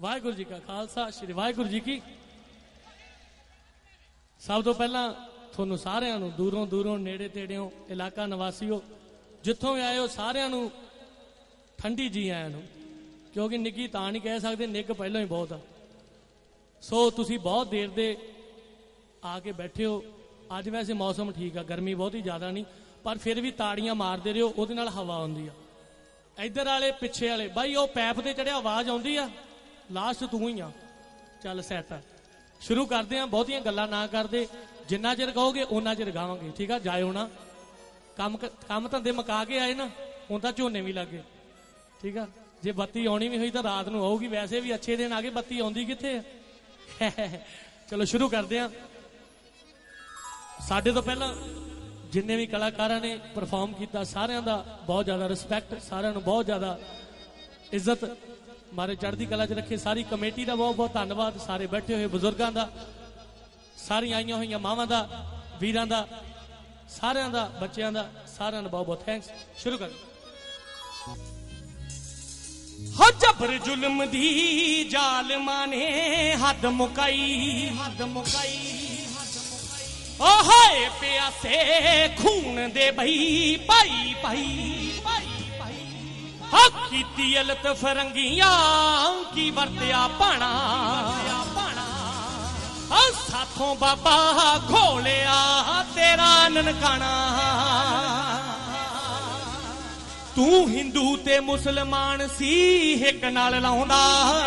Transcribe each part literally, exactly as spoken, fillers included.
वाहिगुरू जी का खालसा श्री वाहिगुरू जी की। सब तो पहला थोनू सारिਆਂ ਨੂੰ दूरों दूरों नेड़े तेड़ियों इलाका निवासियों जिथों भी आए हो सारिਆਂ ਨੂੰ ठंडी जी आया ਨੂੰ, क्योंकि निੱघी ਤਾਂ नहीं कह सकते, निੱघ पहलों ही बहुत आ। सो तुसी बहुत देर दे आके बैठे हो। अज वैसे मौसम ठीक है, गर्मी बहुत ही ज़्यादा नहीं, पर फिर भी ताड़ियां मारते रहो, ਉਹਦੇ ਨਾਲ हवा आउंदी आ। इधर वाले पिछे वाले बाई वो पैप ते चढ़िया आवाज़ आउंदी आ, लास्ट तू ही आ। चल सैट आ, शुरू करते हैं। बहुतियां गल्लां ना करदे, जिन्ना चिर कहोगे उन्ना चिर गावांगे, ठीक है। जाए होना काम काम धंधे मुका के आए ना, हुण तां झोने भी लग गए, ठीक है। जे बत्ती आउणी भी हुई तो रात नूं आऊगी, वैसे भी अच्छे दिन आ गए, बत्ती आउंदी कित्थे है। चलो शुरू करते हैं। साडे तो पहला जिन्ने भी कलाकारां ने परफॉर्म किया सारिਆਂ ਦਾ बहुत ज़्यादा रिस्पैक्ट, सारिਆਂ ਨੂੰ बहुत ज़्यादा इज्जत, मारे चढ़ती कला च रखे। सारी कमेटी का बहुत बहुत धन्यवाद, सारे बैठे हुए बुजुर्गों का, सारी आईया हुई मावां का, वीरां का, सारिਆਂ का, बच्चों का, सारिਆਂ का बहुत बहुत थैंक्स। शुरू कर। हो जबर जुल्म दी जालमां ने हद मुकाई, हद मुकाई। ओ हाय प्यासे खून दे बई भाई भाई भाई भाई। हो कीती अलत फरंगियां की वरत्या पाना, हो साथों बाबा खोलिया तेरा ननकाना। तू हिंदू ते मुसलमान सी हिक नाल लाउंदा,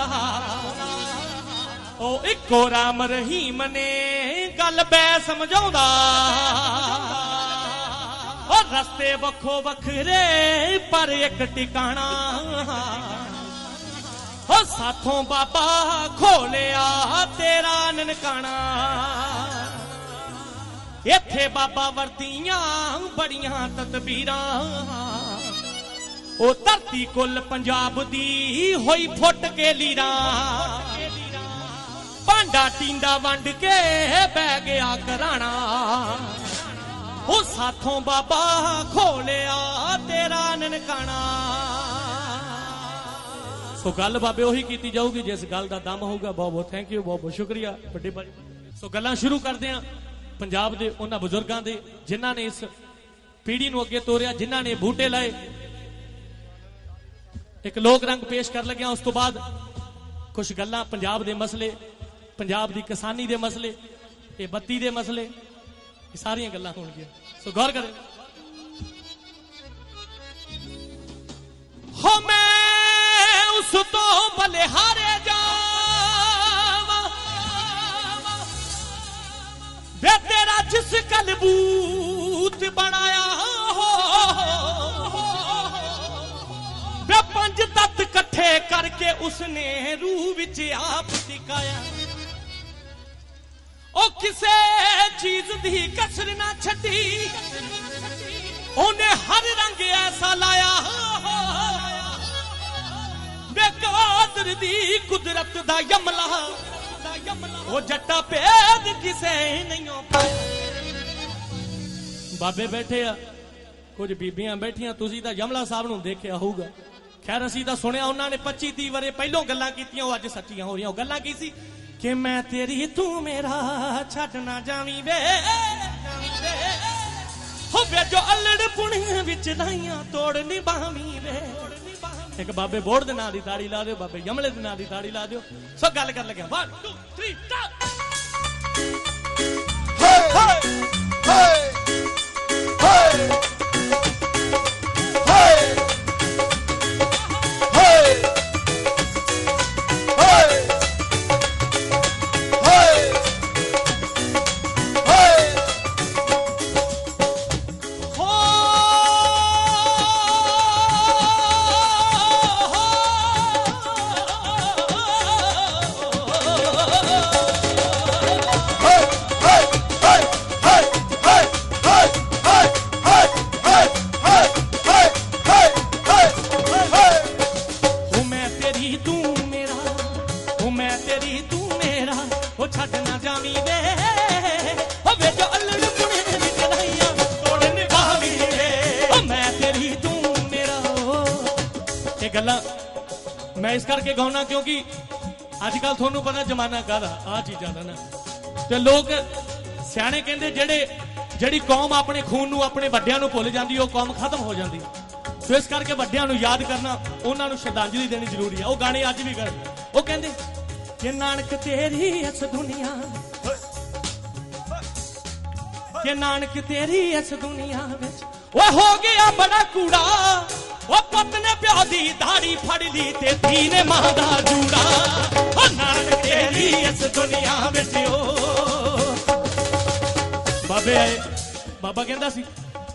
ओ इको राम रहीम ने गल बै समझाउंदा। ओ रस्ते वखो वखरे पर एक टिकाणा, ओ साथों बाबा खोलिया तेरा ननकाना। इत्थे बाबा वरतियां बड़ियां तदबीरां, ओ धरती कुल पंजाब दी होई फुट के लीरां। भांडा टींडा वंड के बह गया कराना, ओ साथों बाबा खोलिया तेरा ननकाना। सो गल बाबे उही कीती जाऊगी जिस गल दा दम होगा। बहुत बहुत थैंक यू, बहुत बहुत शुक्रिया बड़े भाई। सो गल्लां शुरू करते हैं पंजाब दे उन्हां बुजुर्गां दे जिन्हां ने इस पीढ़ी नूं अगे तोरिया, जिन्हां ने बूटे लाए। एक लोक रंग पेश कर लग्या, उस तो बाद कुछ गल्लां पंजाब दे मसले, पंजाब दी किसानी दे मसले, ये बत्ती दे मसले, ये सारियां गल्लां होणगियां। सो गौर करें। हो मैं उस तो बलिहारे जावां वे तेरा जिस कलबूत बनाया हो, वे पंज तत्त कट्ठे करके उसने रूह विच आप टिकाया। ओ किसे चीज दी कसर ना छड्डी, उन्हें हर रंग ऐसा लाया। बेकादर दी कुदरत दा यमला, ओ जट्टा भेद किसे नहीं पाया। बाबे बैठे आ, कुछ बीबियां बैठियां, तुसी तां यमला साहब नूं देखिया होऊगा। खैर असीं तां सुनिया उन्होंने पच्ची तीह वरे पहलों गल्लां कीतियां, ओ अज सच्चियां हो रहीआं। गल्लां की सी कि मैं तेरी तू मेरा छड्ड ना जावी वे, हो वे जो अल्लड़ पुणियां विच लाइयां तोड़ निभावी वे। एक बाबे बोर्ड दे नां दी ताड़ी ला दिओ, बाबे यमले दे नां दी ताड़ी ला दिओ। सो गल कर लग्या one two three start. Hi hi hi hi मैं इस करके गाउना क्योंकि अजकल थोनू पता जमाना काहदा आ चीज़ां दा ना ते लोग सियाणे कहंदे जेड़े जेड़ी कौम अपने खून नू अपने वड्डियां नू भुल जांदी ओ कौम खत्म हो जांदी सो इस करके वड्डियां नू याद करना उन्हां नू श्रद्धांजलि देनी जरूरी है वो गाने अज भी कर वो कहंदे कि नानक तेरी इस दुनिया कि नानक तेरी इस दुनिया विच ओ हो गया बड़ा कूड़ा ओ पुत ने प्यो दी दाढ़ी फड़ ली ते धी ने मां दा जूड़ा ओ नानक तेरी इस दुनिया विच ओ बाबे आए बाबा कहंदा सी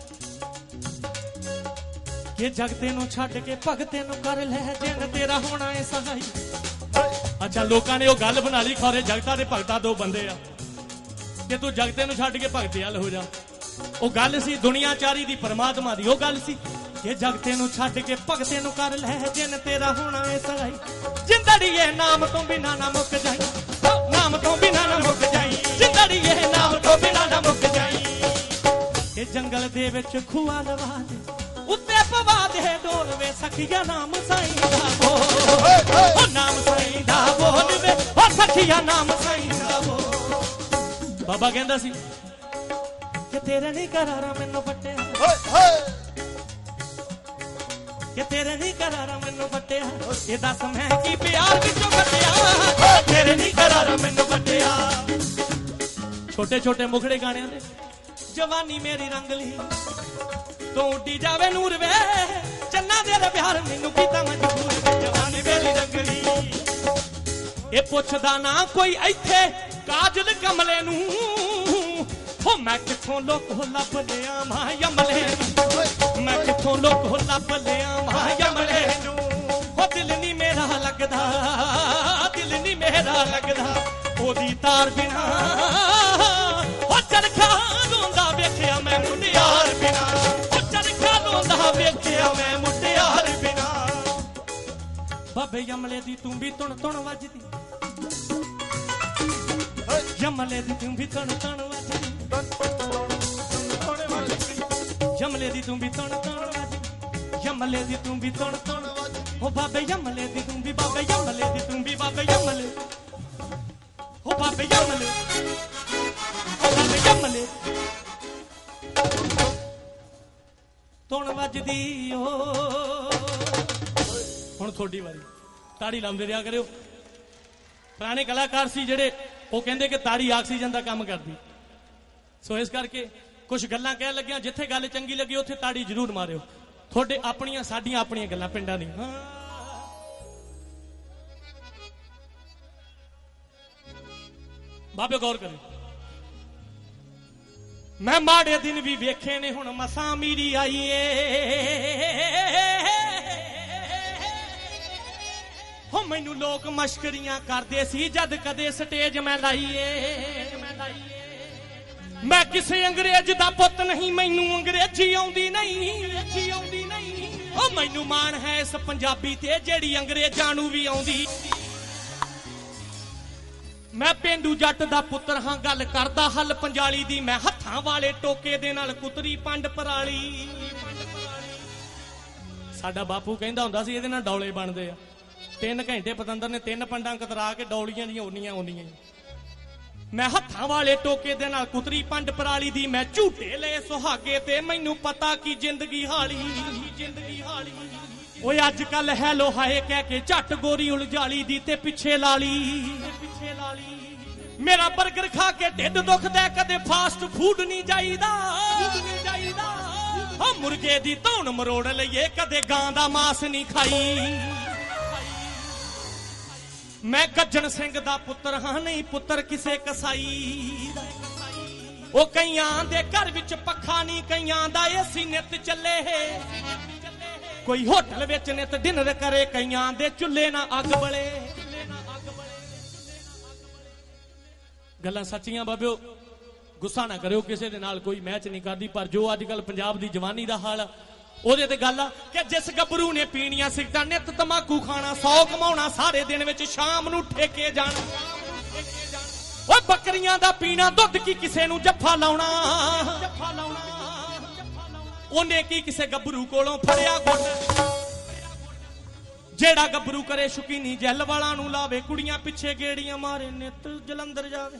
कि जगते नू छड्ड के भगते नू कर ले जिन तेरा होना है सहाई अच्छा लोकां ने ओ गल बना ली खौरे जगता ते भगता दो बंदे आ कि तू जगते नू छड्ड के भगते हल हो जा ओ गल सी दुनियाचारी दी परमात्मा दी ओ गल सी कि जगते नू छड्ड के भगते नू कर ले जिन तेरा होना है सहाई जिंदड़ीए नाम तो बिना ना मुक जाई नाम तो बिना ना मुक जाई जिंदड़ीए नाम तो बिना ना मुक जाई ए जंगल दे विच खुआ लवा दे उत्ते पवा दे ढोल वे सखिया नाम साईं दा बोल ओ नाम साईं दा बोल वे ओ सखिया नाम साईं दा बोल बाबा कहंदा सी कि तेरे नहीं करारा मैनू फट्टिया कि तेरे नहीं करारा मैनू फट्टिया ये दस मैं की प्यार विचों कटिया तेरे नहीं करारा मैनू फट्टिया छोटे छोटे मुखड़े गाणियां दे जवानी मेरी रंगली तू उड्डी जावे नूर वे चन्ना तेरे प्यार मैनू कीता मजबूर वे जवानी मेरी रंगली ए पुछदा ना कोई इत्थे काजल कमले नू हो मैं किथों लोक लब लिया मां यमले मैं किथों लोक लब लिया मां यमले नू हो दिल नहीं मेरा लगदा दिल नहीं मेरा लगदा ओदी तार बिना हो चरखा रोंदा वेखिया मैं मुंडियार बिना हो चरखा रोंदा वेखिया मैं मुंडियार बिना बाबे यमले दी तू भी तुण तुण वजदी यमले दी तू भी तुण तुण वजदी यमले दी तू भी तुण तुण वजदी यमले दी तू भी तुण तुण ओ बाबे यमले दी तू भी बाबे यमले दी तू भी बाबे यमले ओ बाबे यमले ओ बाबे यमले तुण वजदी ओ हुण थोड़ी वारी ताड़ी लाउंदे रिया करियो पुराने कलाकार सी जेड़े वो कहंदे कि ताड़ी आक्सीजन दा काम करदी सो इस करके कुछ गल्लां कह लगियां जिथे गल चंगी लगी उत्थे ताड़ी जरूर मारियो थोड़े अपनियां साडियां अपनियां गल्लां पिंडां दी बाबे गौर करो मैं माड़े दिन भी वेखे ने हुण मसां मीरी आई हो मैनू लोग मश्करियां करदे सी जद कदे स्टेज मैं लाईए मैं किसे अंग्रेज दा पुत नहीं मैनू अंग्रेजी आउंदी नहीं आउंदी नहीं ओ मैनू मान है इस पंजाबी ते जेड़ी अंग्रेजां नू भी आउंदी मैं पेंडू जट दा पुत्र हां गल करदा हल पंजाली दी मैं हत्थां वाले टोके दे नाल कुतरी पंड पराली साडा बापू कहंदा हुंदा सी इहदे नाल डौले बनदे आ तीन घंटे पतंदर ने तीन पंडां कतरा के डौलियां दी ओनियां ओनियां मैं हत्थां वाले टोके दे नाल कुतरी पंड पराली दी मैं झूठे ले सुहागे ते मैनू पता की जिंदगी हाली जिंदगी हाली ओए अजकल हैलो हाय कह के झट गोरी उलझाली दी ते पिछे लाली पिछे लाली मेरा बर्गर खा के ढिड दुखदा कदे फास्ट फूड नहीं जाईदा नहीं जाईदा ओ मुर्गे दी धौन मरोड़ लईए कदे गां दा मांस नहीं खाई मैं गज्जन सिंह दा पुत्र हां नहीं पुत्र किसे कसाई ओ कईयां दे घर विच पक्खा नहीं कईयां दा एसी नित चले कोई होटल विच नित डिनर करे कईयां दे चुल्हे ना अग बले गल्लां सच्चियां बाबियो गुस्सा ना करियो किसे दे नाल कोई मैच नहीं करदी पर जो अजकल पंजाब दी जवानी दा हाल ओदे ते गल कि जिस गबरू ने पीणियां सिगरटां नित तमाकू खाना सौ कमाउणा सारे दिन विच शाम नू ठेके जाना ओ बकरियां दा पीना दुध की किसे नू जफ्फा लाउणा जफ्फा लाउणा ओने की किसे गबरू कोलों फड़िया गुट जेड़ा गबरू करे शौकीनी जैल वाला नू लावे कुड़ियां पिछे गेड़ियां मारे नित जलंधर जावे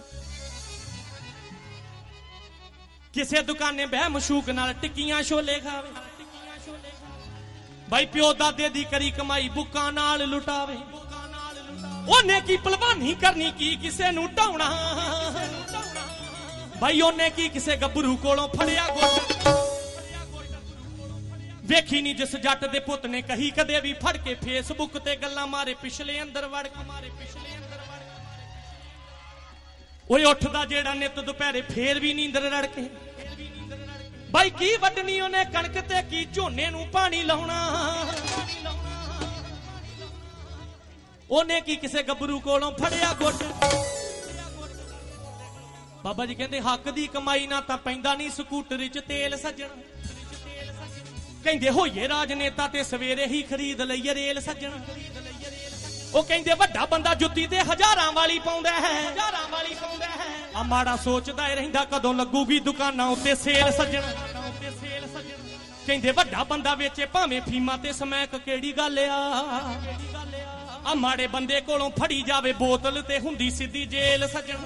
किसे दुकाने बह मशूक नाल टिक्कियां छोले खावे भाई प्यो दादे दी करी कमाई बुक्कां नाल लुटावे ओने की भलवानी करनी की किसे नू ढाउणा भाई ओने की किसे गबरू कोलों फड़िया गोटा वेखी नहीं जिस जट दे पुत ने कही कदे भी फड़ के फेसबुक ते गल्लां मारे पिछले अंदर वड़ के मारे पिछले अंदर वड़ ओए उठदा जेड़ा नित दोपहरे फेर भी नींदर रड़के भाई की वड्डनी ओने कणक ते की झोने नू पानी लाउणा ओने की किसे गबरू कोलों फड़िया गुट बाबा जी कहंदे हक दी कमाई ना तां पैंदा नहीं स्कूटर च तेल सज्जण कहंदे होइए राजनेता ते सवेरे ही खरीद लईए रेल सज्जण ओ कहंदे वड्डा बंदा जुत्ती ते हजारां वाली पाउंदा है हजारां वाली पाउंदा है आ माड़ा सोचदा ही रहिंदा कदों लगूगी दुकानां उत्ते सेल सज्जण उत्ते सेल सज्जण कहंदे वड्डा बंदा वेचे भावें फीमा ते समैक केड़ी गल आ केड़ी गल आ आ माड़े बंदे कोलों फड़ी जावे बोतल ते हुंदी सिद्धी जेल सज्जण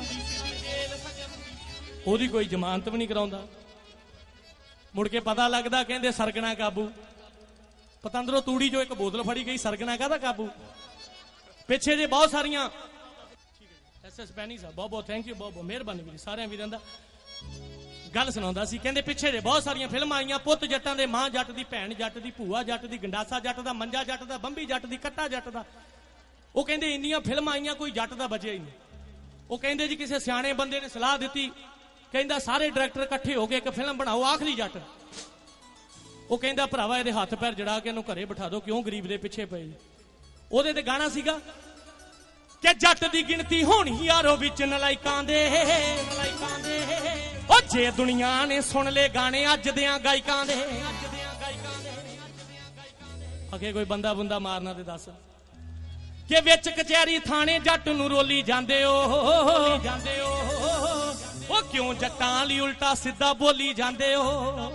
ओदी कोई जमानत भी नहीं कराउंदा मुड़ के पता लगता कहते सरगना काबू पतंदरों तूड़ी जो एक बोतल फड़ी गई सरगना कहता काबू पिछे जे बहुत सारिया एस एस पैनी साहब बहुत बहुत थैंक यू बहुत बहुत मेहरबानी मेरी सारे वीरां दा गल सुनाउंदा सी कहंदे पिछे जे बहुत सारिया फिल्म आईयां पुत जट्टां दे मां जट दी भैन जट दी भूआ जट दी गंडासा जट दा मंजा जट दा बंबी जट दी कट्टा जट दा वो कहंदे इन्नियां फिल्म आईयां कोई जट दा बचे ही नहीं वो कहंदे जी किसी सियाणे बंदे ने सलाह दी कहंदा सारे डायरेक्टर इकट्ठे हो गए एक फिल्म बनाओ आखिरी जट वो कहंदा भरावा इहदे हत्थ पैर जड़ा के इहनूं घरे बिठा दो क्यों गरीब दे पिछे पए ओहदे ते गाना सीगा कि जट दी गिनती होनी यारो विच नलाइकां दे नलाइकां दे ओ जे दुनिया ने सुन ले गाने अज दियां गायकां दे अगे कोई बंदा बुंदा मारना ते दस कि विच कचहरी थाने जट नूं रोली जांदे ओ जांदे ओ ओ क्यों जट्टां लई उल्टा सीधा बोली जांदे हो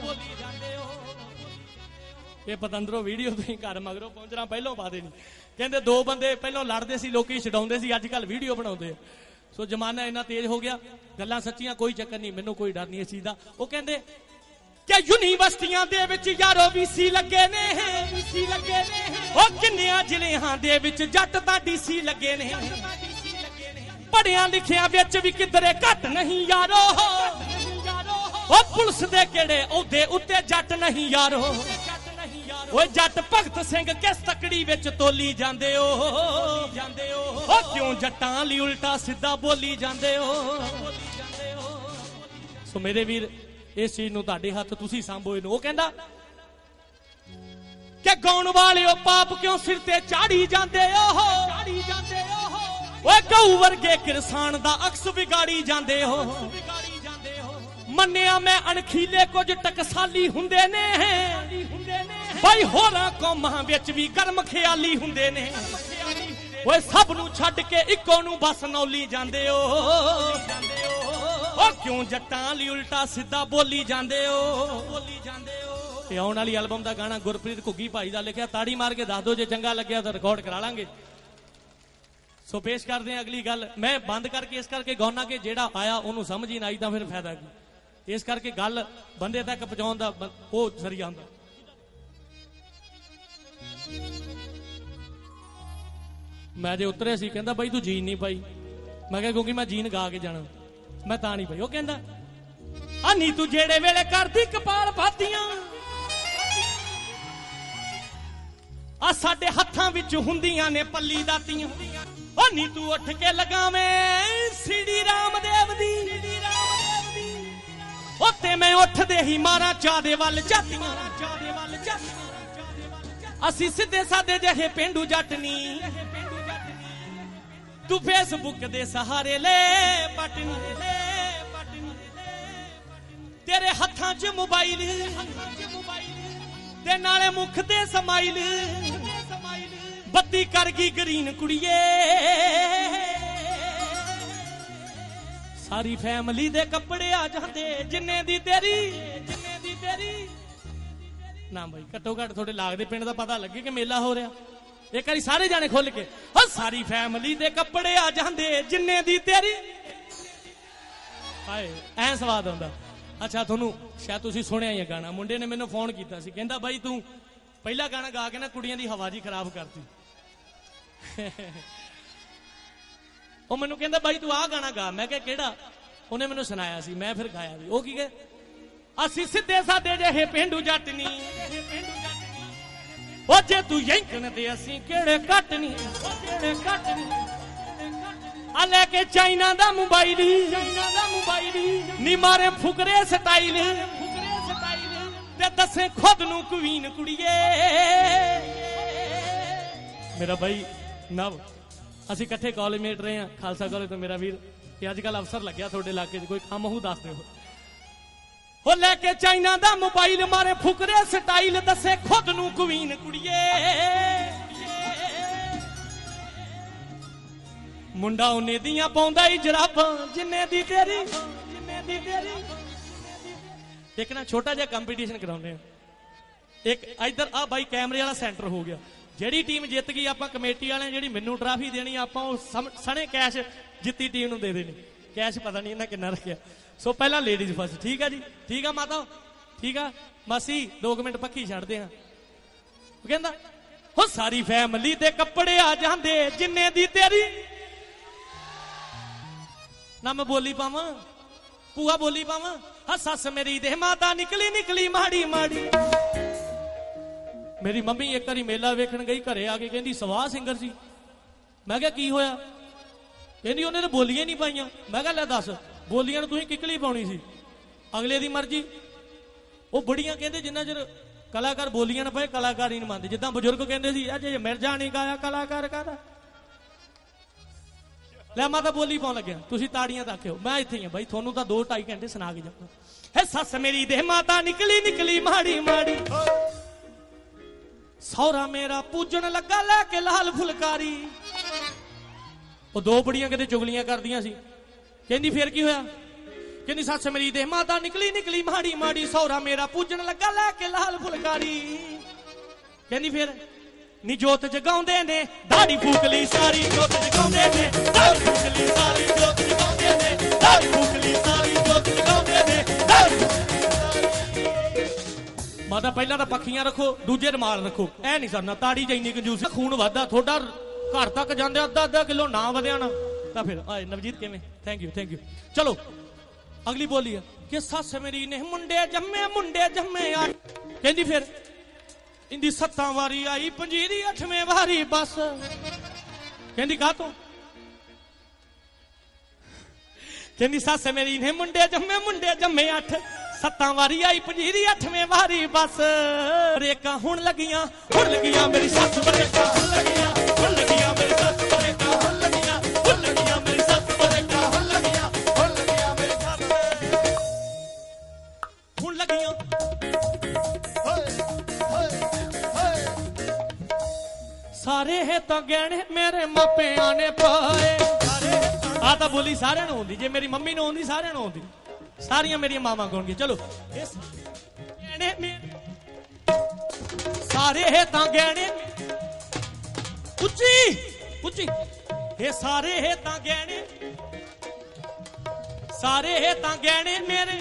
ये पतंदरों वीडियो तुसीं घर मगरों पहुंचना पहलों पा देनी कहंदे दो बंदे पहलों लड़दे सी लोकी छडाउंदे सी अजकल वीडियो बनाउंदे सो जमाना इन्ना तेज हो गया गल्लां सच्चियां कोई चक्कर नहीं मैनूं कोई डर नहीं इस चीज दा वो कहंदे कि यूनिवर्सिटियां दे विच यारो वीसी लगे ने वीसी लगे ने ओ किन्नियां जिलेहां दे विच जट तां डीसी लगे ने पढ़िया लिखिया विच भी किधरे घट नहीं यारो ओ पुलिस दे केड़े ओहदे उत्ते जट नहीं यारो ओ जट भगत सिंह किस तकड़ी विच तोली जांदे ओ जांदे ओ ओ क्यों जट्टां लई उल्टा सीधा बोली जांदे ओ सो मेरे वीर इस चीज नूं तुहाडे हत्थ तुसीं सांभो इहनूं ओ कहंदा कि गाउण वाले ओ पाप क्यों सिर ते चाड़ी जांदे ओ चाड़ी जांदे ओ ओ गऊ वर्गे किरसान दा अक्स बिगाड़ी जांदे हो मन्निया मैं अणखीले कुछ टकसाली हुंदे ने भाई होरां कौमां विच भी गर्म ख्याली हुंदे ने ओए सब नूं छड्ड के इक्को नूं बस नौली जांदे ओ ओ क्यों जट्टां लई उल्टा सीधा बोली जांदे ओ बोली जांदे ओ ते आउण वाली एल्बम दा गाना गुरप्रीत घुग्गी भाई दा लिखिया ताड़ी मार के दस दो जे चंगा लग्या तां रिकॉर्ड करा लांगे सो पेश करते हैं अगली गल मैं बंद करके इस करके गाना कि जेड़ा आया उन्होंने समझ ही ना आई तो फिर फायदा की इस करके गल बंदे तक पहुंचाउण दा वो जरिया हुंदा मैं जे उतरे सी कहंदा बई तू जीन नहीं पाई मैं कहा क्योंकि मैं जीन गा के जाना मैं तां नहीं पाई वो कहंदा आनी तू जेड़े वेले करदी कपाल भातियां आ साडे हत्थां विच हुंदियां ने पल्ली दातियां ओ नी तू उठ के लगावें सीढ़ी रामदेव दी ओ ते मैं उठदे ही मारा चादे वल जातियां चादे वल जातियां असी सीधे सादे जहे पेंडू जटनी तू फेसबुक दे सहारे ले पटनी ले पटनी तेरे हत्थां च मोबाइल ते नाले मुख दे समाइल बत्ती कर गई ग्रीन कुड़िए सारी फैमिली दे कपड़े आ जाते जिन्ने दी तेरी जिन्ने दी तेरी ना भाई घट्टो घट थोड़े लागदे पिंड दा पता लगे कि मेला हो रहा एक बारी सारे जाने खुल के ओ सारी फैमिली दे कपड़े आ जांदे जिन्ने दी तेरी हाय ऐ स्वाद आंदा। अच्छा तुहानू शायद तुसीं सुनिया ही गाना मुंडे ने मैनू फोन किया सी कहंदा बाई तू पहला गाना गा के ना कुड़ियां दी हवा जी खराब करती ਉਹ ਮੈਨੂੰ ਕਹਿੰਦਾ ਬਾਈ ਤੂੰ ਆਹ ਗਾਣਾ ਗਾ ਮੈਂ ਕਿਹਾ ਕਿਹੜਾ ਉਹਨੇ ਮੈਨੂੰ ਸੁਣਾਇਆ ਸੀ ਮੈਂ ਫਿਰ ਗਾਇਆ ਵੀ ਉਹ ਕੀ ਕਹੇ ਅਸੀਂ ਸਿੱਧੇ ਸਾਦੇ ਜਿਹੇ ਪਿੰਡੂ ਜੱਟ ਨਹੀਂ ਉਹ ਜੇ ਤੂੰ ਯੰਕਣ ਤੇ ਅਸੀਂ ਕਿਹੜੇ ਕੱਟ ਨਹੀਂ ਕਿਹੜੇ ਕੱਟ ਨਹੀਂ ਆ ਲੈ ਕੇ ਚਾਈਨਾ ਦਾ ਮੋਬਾਈਲ ਚਾਈਨਾ ਦਾ ਮੋਬਾਈਲ ਨੀ ਮਾਰੇ ਫੁਕਰੇ ਸਟਾਈਲ ਫੁਕਰੇ ਸਟਾਈਲ ਤੇ ਦੱਸੇ ਖੁਦ ਨੂੰ ਕੁਵੀਨ ਕੁੜੀਏ ਮੇਰਾ ਬਾਈ ਨਵ ਅਸੀਂ ਇਕੱਠੇ ਕਾਲਜਮੇਟ ਰਹੇ ਹਾਂ ਖਾਲਸਾ ਕਾਲਜ ਤੋਂ ਮੇਰਾ ਵੀਰ ਤੇ ਅੱਜ ਕੱਲ ਅਫਸਰ ਲੱਗਿਆ ਤੁਹਾਡੇ ਇਲਾਕੇ 'ਚ ਕੋਈ ਕੰਮ ਹੋ ਦੱਸ ਦਿਓ ਉਹ ਲੈ ਕੇ ਚਾਈਨਾ ਦਾ ਮੋਬਾਈਲ ਮਾਰੇ ਫੁਕਰੇ ਸਟਾਈਲ ਦੱਸੇ ਖੁਦ ਨੂੰ ਕੁਵੀਨ ਕੁੜੀਏ ਮੁੰਡਾ ਉਹਨੇ ਦੀਆਂ ਪਾਉਂਦਾ ਹੀ ਜਰਾਬਾਂ ਜਿੰਨੇ ਦੀ ਤੇਰੀ ਜਿੰਨੇ ਦੀ ਤੇਰੀ ਇੱਕ ਨਾ ਛੋਟਾ ਜਿਹਾ ਕੰਪੀਟੀਸ਼ਨ ਕਰਾਉਂਦੇ ਆ ਇੱਕ ਇੱਧਰ ਆ ਬਾਈ ਕੈਮਰੇ ਵਾਲਾ ਸੈਂਟਰ ਹੋ ਗਿਆ ਜਿਹੜੀ ਟੀਮ ਜਿੱਤ ਗਈ ਆਪਾਂ ਕਮੇਟੀ ਵਾਲਿਆਂ ਜਿਹੜੀ ਮੈਨੂੰ ਟਰਾਫੀ ਦੇਣੀ ਆਪਾਂ ਉਹ ਸਣੇ ਕੈਸ਼ ਜਿੱਤੀ ਟੀਮ ਨੂੰ ਦੇ ਦੇਣੀ ਕੈਸ਼ ਪਤਾ ਨਹੀਂ ਇਹਨਾਂ ਕਿੰਨਾ ਰੱਖਿਆ ਸੋ ਪਹਿਲਾਂ ਲੇਡੀਜ਼ ਫਸਟ ਠੀਕ ਆ ਜੀ ਠੀਕ ਆ ਮਾਤਾ ਠੀਕ ਆ ਮਾਸੀ ਦੋ ਮਿੰਟ ਪੱਖੀ ਛੱਡਦੇ ਆ ਉਹ ਕਹਿੰਦਾ ਹੋ ਸਾਰੀ ਫੈਮਿਲੀ ਦੇ ਕੱਪੜੇ ਆ ਜਾਂਦੇ ਜਿੰਨੇ ਦੀ ਤੇਰੀ ਨਾ ਮੈਂ ਬੋਲੀ ਪਾਵਾਂ ਭੂਆ ਬੋਲੀ ਪਾਵਾਂ ਹਾਂ ਸੱਸ ਮੇਰੀ ਦੇ ਮਾਤਾ ਨਿਕਲੀ ਨਿਕਲੀ ਮਾੜੀ ਮਾੜੀ ਮੇਰੀ ਮੰਮੀ ਇੱਕ ਵਾਰੀ ਮੇਲਾ ਵੇਖਣ ਗਈ ਘਰੇ ਆ ਕੇ ਕਹਿੰਦੀ ਸਵਾਹ ਸਿੰਗਰ ਸੀ ਮੈਂ ਕਿਹਾ ਕੀ ਹੋਇਆ ਕਹਿੰਦੀ ਉਹਨੇ ਤਾਂ ਬੋਲੀਆਂ ਨਹੀਂ ਪਾਈਆਂ ਮੈਂ ਕਿਹਾ ਲੈ ਦੱਸ ਬੋਲੀਆਂ ਨੂੰ ਤੁਸੀਂ ਕਿੱਕਲੀ ਪਾਉਣੀ ਸੀ ਅਗਲੇ ਦੀ ਮਰਜ਼ੀ ਉਹ ਬੁੜੀਆਂ ਕਹਿੰਦੇ ਜਿੰਨਾ ਚਿਰ ਕਲਾਕਾਰ ਬੋਲੀਆਂ ਨਾ ਪਏ ਕਲਾਕਾਰ ਹੀ ਨਹੀਂ ਮੰਨਦੇ ਜਿੱਦਾਂ ਬਜ਼ੁਰਗ ਕਹਿੰਦੇ ਸੀ ਅਜੇ ਮਿਰਜ਼ਾ ਨਹੀਂ ਗਾਇਆ ਕਲਾਕਾਰ ਕਾਹਦਾ ਲੈ ਮਾਤਾ ਬੋਲੀ ਪਾਉਣ ਲੱਗਿਆ ਤੁਸੀਂ ਤਾੜੀਆਂ ਤਾਕਿਓ ਮੈਂ ਇੱਥੇ ਹੀ ਆ ਬਾਈ ਤੁਹਾਨੂੰ ਤਾਂ ਦੋ ਢਾਈ ਘੰਟੇ ਸੁਣਾ ਕੇ ਜਾਵਾਂ ਹੈ ਸੱਸ ਮੇਰੀ ਦੇ ਮਾਤਾ ਨਿਕਲੀ ਨਿਕਲੀ ਮਾੜੀ ਮਾੜੀ ਸੌਰਾ ਮੇਰਾ ਪੂਜਣ ਲੱਗਾ ਲੈ ਕੇ ਲਾਲ ਫੁਲਕਾਰੀ ਉਹ ਦੋ ਬੜੀਆਂ ਕਿਤੇ ਚੁਗਲੀਆਂ ਕਰਦੀਆਂ ਸੀ ਕਹਿੰਦੀ ਫੇਰ ਕੀ ਹੋਇਆ ਕਹਿੰਦੀ ਸੱਸ ਮੇਰੀ ਦੇ ਮਾਤਾ ਨਿਕਲੀ ਨਿਕਲੀ ਮਾੜੀ ਮਾੜੀ ਸੌਰਾ ਮੇਰਾ ਪੂਜਣ ਲੱਗਾ ਲੈ ਕੇ ਲਾਲ ਫੁਲਕਾਰੀ ਕਹਿੰਦੀ ਫੇਰ ਨੀ ਜੋਤ ਜਗਾਉਂਦੇ ਨੇ ਦਾੜੀ ਫੂਕ ਲਈ ਸਾਰੀ ਜੋਤ ਜਗਾਉਂਦੇ ਨੇ ਦਾੜੀ ਫੂਕ ਲਈ ਸਾਰੀ ਜੋਤ ਜਗਾਉਂਦੇ ਨੇ ਦਾੜੀ ਫੂਕ ਲਈ ਸਾਰੀ ਜੋਤ ਜਗਾਉਂਦੇ ਨੇ ਮਾਤਾ ਪਹਿਲਾਂ ਤਾਂ ਪੱਖੀਆਂ ਰੱਖੋ ਦੂਜੇ ਰਮਾਲ ਰੱਖੋ ਐ ਨਹੀਂ ਸਰਨਾ ਤਾੜੀ ਜਿੰਨੀ ਕੰਜੂਸ ਖੂਨ ਵੱਧਦਾ ਤੁਹਾਡਾ ਘਰ ਤੱਕ ਜਾਂਦੇ ਅੱਧਾ ਅੱਧਾ ਕਿਲੋ ਨਾ ਵਧਿਆ ਨਾ ਤਾਂ ਫਿਰ ਆਏ ਨਵਜੀਤ ਕਿਵੇਂ ਥੈਂਕ ਯੂ ਥੈਂਕ ਯੂ ਚਲੋ ਅਗਲੀ ਬੋਲੀ ਆ ਕਿ ਸੱਸ ਮੇਰੀ ਨੇ ਮੁੰਡੇ ਜੰਮੇ ਮੁੰਡੇ ਜੰਮੇ ਆ ਕਹਿੰਦੀ ਫਿਰ ਇੰਦੀ ਸੱਤਾਂ ਵਾਰੀ ਆਈ ਪੰਜੀਰੀ ਅੱਠਵੇਂ ਵਾਰੀ ਬਸ ਕਹਿੰਦੀ ਕਾਹ ਤੋਂ ਕਹਿੰਦੀ ਸੱਸ ਮੇਰੀ ਨੇ ਮੁੰਡੇ ਜੰਮੇ ਮੁੰਡੇ ਜੰਮੇ ਅੱਠ ਸੱਤਾਂ ਵਾਰੀ ਆਈ ਪੰਜੀਰੀ ਅੱਠਵੇਂ ਵਾਰੀ ਬਸ ਬਰੇਕਾਂ ਹੁਣ ਲੱਗੀਆਂ ਹੁਣ ਲੱਗੀਆਂ ਮੇਰੀ ਸੱਸ ਬਰੇਕਾਂ ਹੁਣ ਲੱਗੀਆਂ ਹੁਣ ਲੱਗੀਆਂ ਮੇਰੀ ਸੱਸ ਬਰੇਕਾਂ ਹੁਣ ਲੱਗੀਆਂ ਹੁਣ ਲੱਗੀਆਂ ਮੇਰੀ ਸੱਸ ਬਰੇਕਾਂ ਹੁਣ ਲੱਗੀਆਂ ਹੁਣ ਲੱਗੀਆਂ ਮੇਰੀ ਸੱਸ ਹੁਣ ਲੱਗੀਆਂ ਸਾਰੇ ਹੈ ਤਾਂ ਗਹਿਣੇ ਮੇਰੇ ਮਾਪਿਆਂ ਨੇ ਪਾਏ ਆ ਤਾਂ ਬੋਲੀ ਸਾਰਿਆਂ ਨੂੰ ਆਉਂਦੀ ਜੇ ਮੇਰੀ ਮੰਮੀ ਨੂੰ ਆਉਂਦੀ ਸਾਰਿਆਂ ਨੂੰ ਆਉਂਦੀ ਸਾਰੀਆਂ ਮੇਰੀਆਂ ਮਾਵਾਂ ਗਾਉਣਗੀਆਂ ਚਲੋ ਸਾਰੇ ਹੈ ਤਾਂ ਗਹਿਣੇ ਉੱਚੀ ਉੱਚੀ ਇਹ ਸਾਰੇ ਹੈ ਤਾਂ ਗਹਿਣੇ ਸਾਰੇ ਹੈ ਤਾਂ ਗਹਿਣੇ ਮੇਰੇ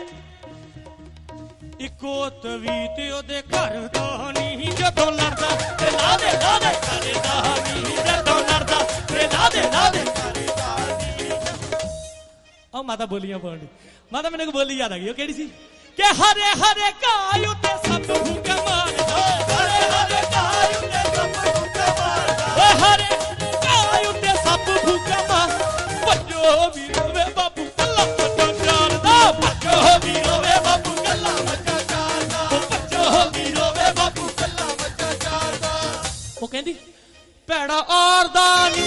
ਇੱਕੋ ਤਵੀ ਤੇ ਉਹਦੇ ਘਰ ਦਾ ਨਹੀਂ ਜਦੋਂ ਲੜਦਾ ਤੇ ਲਾ ਦੇ ਲਾ ਦੇ ਘਰੇ ਦਾ ਨਹੀਂ ਜਦੋਂ ਲੜਦਾ ਤੇ ਲਾ ਦੇ ਲਾ ਦੇ ਘਰੇ ਦਾ ਨਹੀਂ ਆ ਮਾਤਾ ਬੋਲੀਆਂ ਪਾਉਂਦੀ ਮਾਤਾ ਮੈਨੂੰ ਇੱਕ ਬੋਲੀ ਯਾਦ ਆ ਗਈ ਉਹ ਕਿਹੜੀ ਸੀ ਕਿ ਹਰੇ ਹਰੇ ਘਾਹ ਉੱਤੇ ਸਭ ਭੁੱਖਾ ਮਾਰਦਾ ਹਰੇ ਹਰੇ ਘਾਹ ਉੱਤੇ ਸਭ ਭੁੱਖਾ ਮਾਰਦਾ ਓ ਹਰੇ ਘਾਹ ਉੱਤੇ ਸਭ ਭੁੱਖਾ ਮਾਰ ਭੱਜੋ ਵੀ ਰੋਵੇ ਬਾਪੂ ਕੱਲਾ ਮੱਚਾ ਚਾਰਦਾ ਭੱਜੋ ਵੀ ਰੋਵੇ ਬਾਪੂ ਕੱਲਾ ਮੱਚਾ ਚਾਰਦਾ ਭੱਜੋ ਵੀ ਰੋਵੇ ਬਾਪੂ ਕੱਲਾ ਮੱਚਾ ਚਾਰਦਾ ਉਹ ਕਹਿੰਦੀ ਭੈੜਾ ਆਰਦਾ ਨੀ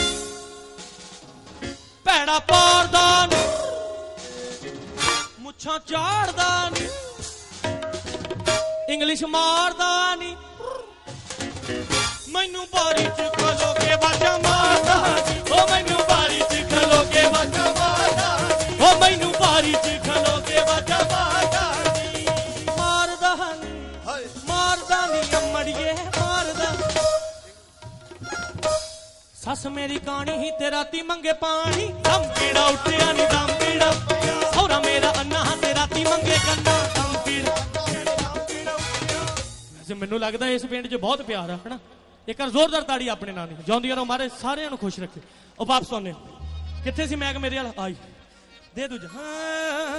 ਭੈੜਾ ਪਾਰਦਾ ਨੀ ਮੁੱਛਾਂ ਝਾੜਦਾ ਨੀ ਇੰਗਲਿਸ਼ ਮਾਰਦਾ ਨੀ ਮੈਨੂੰ ਬਾਰੀ ਚ ਖਲੋ ਕੇ ਵਾਜਾ ਮਾਰਦਾ ਨੀ ਓ ਮੈਨੂੰ ਬਾਰੀ ਚ ਖਲੋ ਕੇ ਵਾਜਾ ਮਾਰਦਾ ਨੀ ਓ ਮੈਨੂੰ ਬਾਰੀ ਚ ਖਲੋ ਕੇ ਵਾਜਾ ਮਾਰਦਾ ਨੀ ਮਾਰਦਾ ਨੀ ਮਾਰਦਾ ਨੀ ਅਮੜੀਏ ਮਾਰਦਾ दस मेरी कहानी ही ते राती मंगे पानी दम पीड़ा उठिया नी दम पीड़ा सौरा मेरा अन्ना ते राती मंगे गन्ना दम पीड़ा वैसे मैनू लगदा इस पिंड च बहुत प्यार है ना एक बार जोरदार ताड़ी अपने नाल दी जाउंदियां रहो मारे सारियां नू खुश रखे ओ वापस आने कित्थे सी मैग मेरे वाला आई दे दूजा हाँ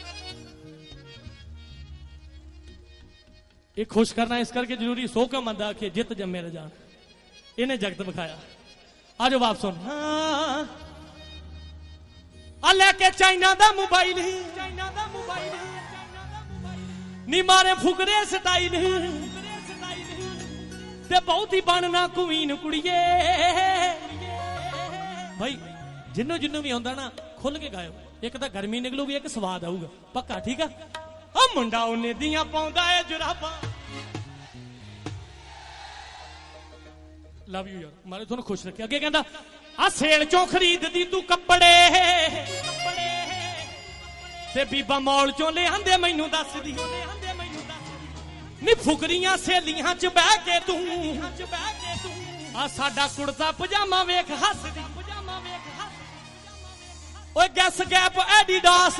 ये खुश करना इस करके जरूरी सो क्यों मंदा आखिए जित जमे र जान इन्हें जगत विखाया आज वापस सुन हाँ आ लेके चाइना दा मोबाइल चाइना दा मोबाइल नी मारे फुकरे स्टाइल ते बहुत ही बनना क्वीन कुड़िए भाई जिन्नू जिन्नू भी आंदा ना खुल के गायो एक तो गर्मी निकलूगी एक स्वाद आऊगा पक्का ठीक है ओ मुंडा उन्ने दियां पाउंदा है जुराबा लव यू यार मारे थोड़ा खुश रखे अगे कहंदा आ सेल चों खरीद दी तू कपड़े ते बीबा मॉल चों ले आंदे मैनू दस दी नी फुकरियां सहेलियां च बह के तू आ साडा कुर्ता पजामा वेख हसदी ओए गैस गैप एडिडास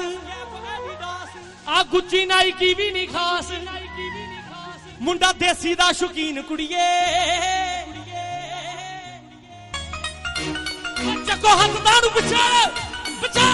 आ गुच्ची नाइकी भी नहीं खास मुंडा देसी दा शौकीन कुड़िए चको हथ दारू बचा बचा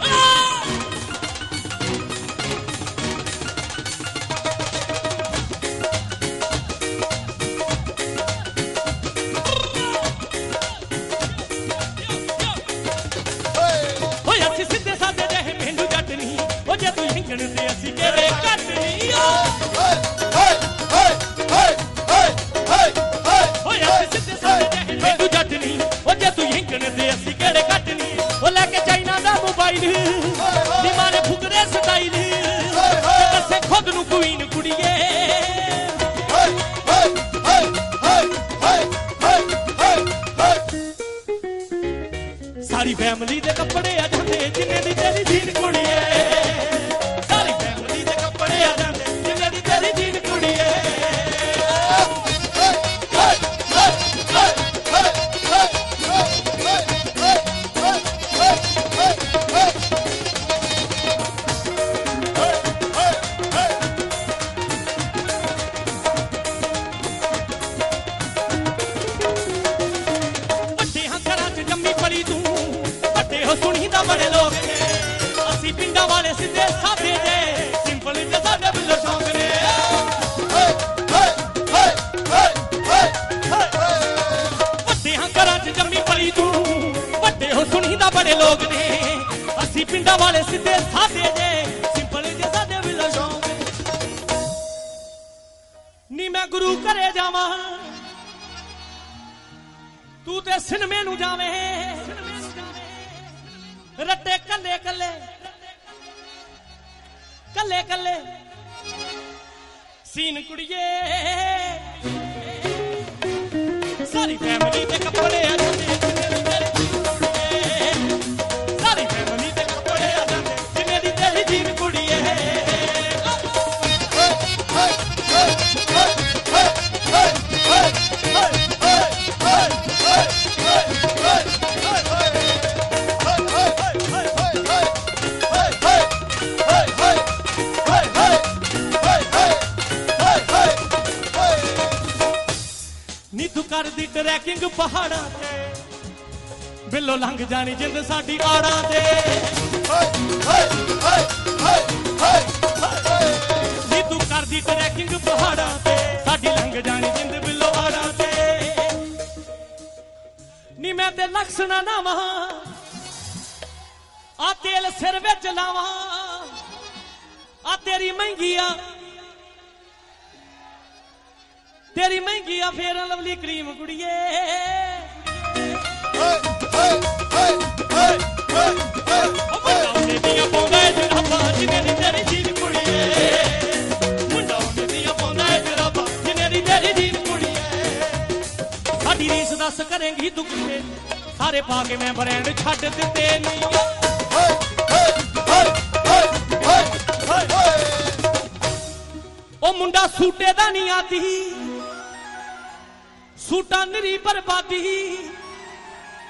सारी फैमिली दे कपड़े आ जाते जिन्ने दी तेरी जीन कुड़ी है सारी फैमिली दे कपड़े आ जाते जिन्ने दी तेरी जीन कुड़ी है बड़े लोग ने असी पिंडा वाले सीधे साधे जे सिंपल जे साडे बिल्लो शौक ने वड्डे हां घरां च जम्मी पली तू वड्डे हो सुनीदा बड़े लोग ने असी पिंडा वाले सीधे साधे जे सिंपल जे साडे बिल्लो शौक नी मैं गुरु घरे जावां तू ते सिनेमे नू जावे रट्टे कल्ले कल्ले कल्ले कल्ले सीन कुड़िए सारी फैमिली दे कपड़े आ जाते सारी फैमिली दे कपड़े आ जाते जिन्ने दी तेरी जीन कुड़िए कर दी ट्रैकिंग पहाड़ा ते बिल्लो लंघ जानी जिंद साडी आड़ा ते नी तू कर दी ट्रैकिंग पहाड़ा ते साडी लंघ जानी जिंद बिल्लो आड़ा ते नी मैं ते लक्षणा नावा आ तेल सिर विच लावा आ तेरी महंगिया तेरी महंगी आ फेयर लवली क्रीम कुड़िए साडी रीस दस करेंगी तू किथे सारे पा के मैं ब्रांड छड्ड दिते नहीं ओ मुंडा सूटे दा नहीं आती सूटा निरी बर्बादी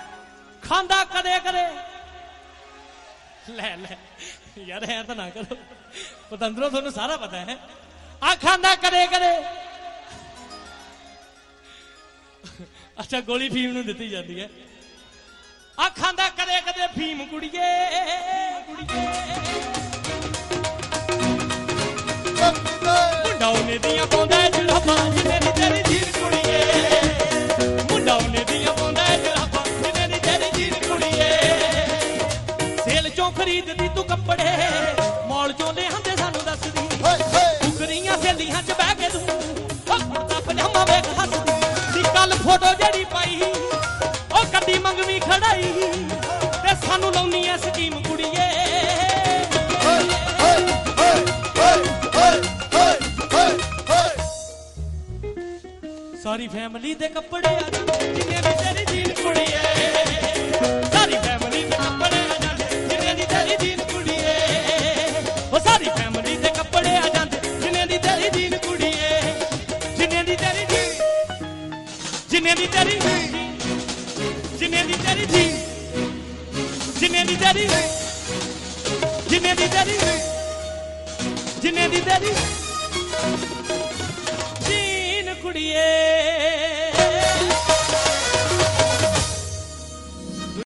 ਖਾਂਦਾ ਕਦੇ ਕਦੇ ਲੈ ਲੈ ਯਾਰ ਐ ਤਾਂ ਨਾ ਕਰੋ ਪਤੰਦਰੋਂ ਤੁਹਾਨੂੰ ਸਾਰਾ ਪਤਾ ਹੈ ਆ ਖਾਂਦਾ ਕਦੇ ਕਦੇ ਅੱਛਾ ਗੋਲੀ ਫੀਮ ਨੂੰ ਦਿੱਤੀ ਜਾਂਦੀ ਹੈ ਆ ਖਾਂਦਾ ਕਦੇ ਕਦੇ ਫੀਮ ਕੁੜੀਏ ਕੁੜੀਏ ਮੁੰਡਾ ਉਹਨੇ ਦੀਆਂ ਪਾਉਂਦਾ ਜਰਾਬਾਂ ਜਿੰਨੇ ਦੀ ਤੇਰੀ ਜੀਨ ਕੁੜੀਏ ਮੁੰਡਾ ਉਹਨੇ ਦੀਆਂ ਪਾਉਂਦਾ ਜਰਾਬਾਂ ਜਿੰਨੇ ਦੀ ਤੇਰੀ ਜੀਨ ਕੁੜੀਏ ਸੇਲ ਚੋਂ ਖਰੀਦਦੀ ਤੂੰ ਕੱਪੜੇ ਮੌਲ ਚੋਂ ਲਿਆਂਦੇ ਸਾਨੂੰ ਦੱਸਦੀ ਕੁਕਰੀਆਂ ਸੇਲੀਆਂ ਚ ਬਹਿ ਕੇ ਤੂੰ ਕੁੜਤਾ ਪਜਾਮਾ ਵੇਖ ਹੱਸਦੀ ਦੀ ਕੱਲ ਫੋਟੋ ਜਿਹੜੀ ਪਾਈ ਉਹ ਕੱਢੀ ਮੰਗਵੀਂ ਖੜਾਈ ਤੇ ਸਾਨੂੰ ਲਾਉਣੀ ਐ ਸਕੀਮ ਕੁੜੀਏ ਸਾਰੀ ਫੈਮਿਲੀ ਦੇ ਕੱਪੜੇ ਆ ਜਿੰਨੇ ਦੀ ਤੇਰੀ ਜੀਨ ਕੁੜੀਏ ਸਾਰੀ ਫੈਮਿਲੀ ਦੇ ਕੱਪੜੇ ਆ ਜਾਂਦੇ ਜਿੰਨੇ ਦੀ ਤੇਰੀ ਜੀਨ ਕੁੜੀਏ ਉਹ ਸਾਰੀ ਫੈਮਿਲੀ ਦੇ ਕੱਪੜੇ ਆ ਜਾਂਦੇ ਜਿੰਨੇ ਦੀ ਤੇਰੀ ਜੀਨ ਕੁੜੀਏ ਜਿੰਨੇ ਦੀ ਤੇਰੀ ਜੀਨ ਜਿੰਨੇ ਦੀ ਤੇਰੀ ਜਿੰਨੇ ਦੀ ਤੇਰੀ ਜੀਨ ਜਿੰਨੇ ਦੀ ਤੇਰੀ ਜਿੰਨੇ ਦੀ ਤੇਰੀ ਜਿੰਨੇ ਦੀ ਤੇਰੀ ਜੀਨ ਕੁੜੀਏ